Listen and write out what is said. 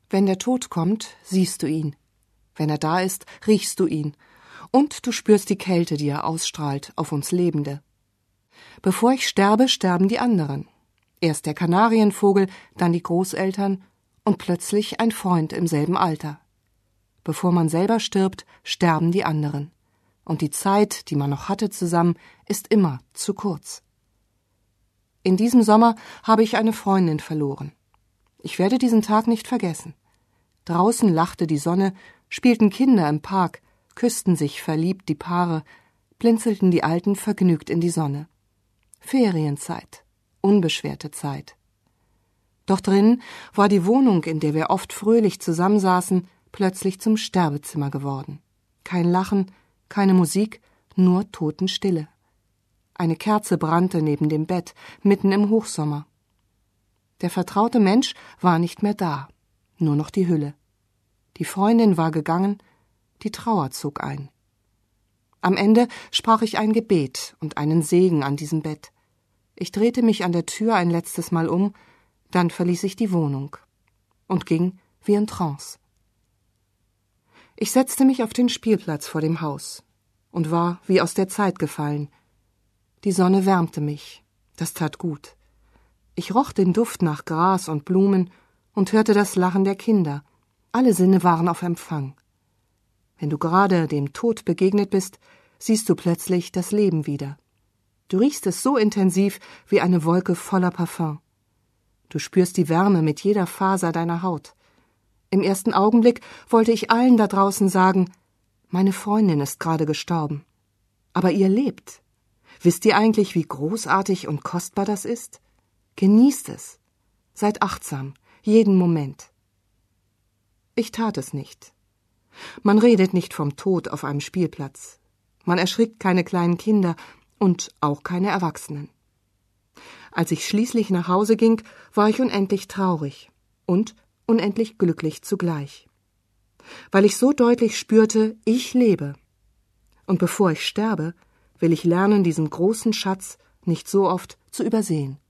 Wenn der Tod kommt, siehst du ihn. Wenn er da ist, riechst du ihn. Und du spürst die Kälte, die er ausstrahlt auf uns Lebende. Bevor ich sterbe, sterben die anderen. Erst der Kanarienvogel, dann die Großeltern und plötzlich ein Freund im selben Alter. Bevor man selber stirbt, sterben die anderen. Und die Zeit, die man noch hatte zusammen, ist immer zu kurz. In diesem Sommer habe ich eine Freundin verloren. Ich werde diesen Tag nicht vergessen. Draußen lachte die Sonne, spielten Kinder im Park, küssten sich verliebt die Paare, blinzelten die Alten vergnügt in die Sonne. Ferienzeit, unbeschwerte Zeit. Doch drin war die Wohnung, in der wir oft fröhlich zusammensaßen, plötzlich zum Sterbezimmer geworden. Kein Lachen, keine Musik, nur Totenstille. Eine Kerze brannte neben dem Bett, mitten im Hochsommer. Der vertraute Mensch war nicht mehr da, nur noch die Hülle. Die Freundin war gegangen, die Trauer zog ein. Am Ende sprach ich ein Gebet und einen Segen an diesem Bett. Ich drehte mich an der Tür ein letztes Mal um, dann verließ ich die Wohnung und ging wie in Trance. Ich setzte mich auf den Spielplatz vor dem Haus und war wie aus der Zeit gefallen. Die Sonne wärmte mich, das tat gut. Ich roch den Duft nach Gras und Blumen und hörte das Lachen der Kinder. Alle Sinne waren auf Empfang. Wenn du gerade dem Tod begegnet bist, siehst du plötzlich das Leben wieder. Du riechst es so intensiv wie eine Wolke voller Parfum. Du spürst die Wärme mit jeder Faser deiner Haut. Im ersten Augenblick wollte ich allen da draußen sagen, meine Freundin ist gerade gestorben. Aber ihr lebt. Wisst ihr eigentlich, wie großartig und kostbar das ist? Genießt es. Seid achtsam, jeden Moment. Ich tat es nicht. Man redet nicht vom Tod auf einem Spielplatz. Man erschrickt keine kleinen Kinder und auch keine Erwachsenen. Als ich schließlich nach Hause ging, war ich unendlich traurig und unendlich glücklich zugleich. Weil ich so deutlich spürte, ich lebe. Und bevor ich sterbe, will ich lernen, diesen großen Schatz nicht so oft zu übersehen.